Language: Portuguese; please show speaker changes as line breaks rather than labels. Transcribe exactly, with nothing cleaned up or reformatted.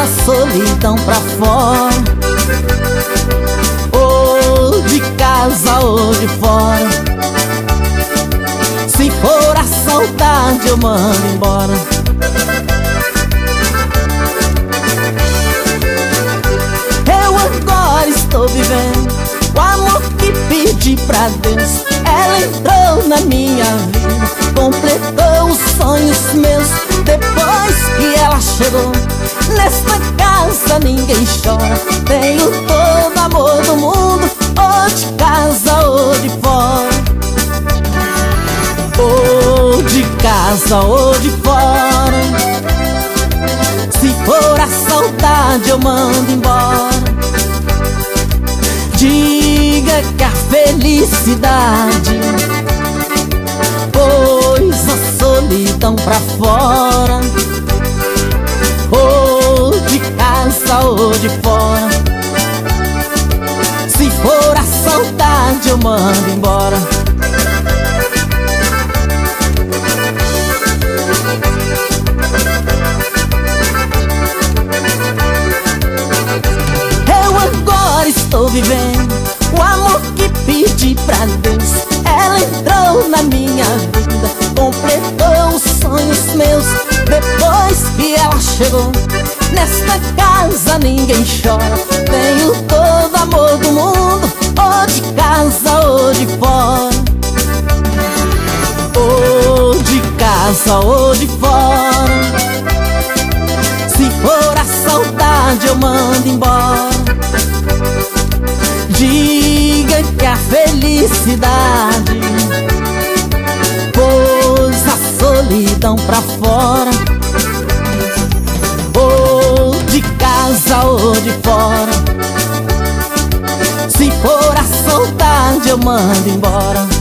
a solidão pra fora, ou de casa ou de fora. Se for a saudade eu mando embora. Eu agora estou vivendo o amor que pedi pra Deus. Ela entrou na minha vida, completou os sonhos meus. Depois que ela chegou, nesta casa ninguém chora. Tenho todo amor do mundo, ou de casa ou de fora. Ou de casa ou de fora. Se for a saudade eu mando embora. Diga que a felicidade pôs a solidão pra fora. Ou de casa ou de fora. Se for a saudade eu mando embora. Eu agora estou vivendo o amor que pedi pra Deus. Ela entrou na minha vida, completou os sonhos meus. Depois que ela chegou, nesta casa ninguém chora. Tenho todo amor do mundo, ou de casa ou de fora. Ou de casa ou de fora. Se for a saudade eu mando embora. Diga que a felicidade pôs a solidão pra fora. Ou de casa ou de fora. Se for a saudade eu mando embora.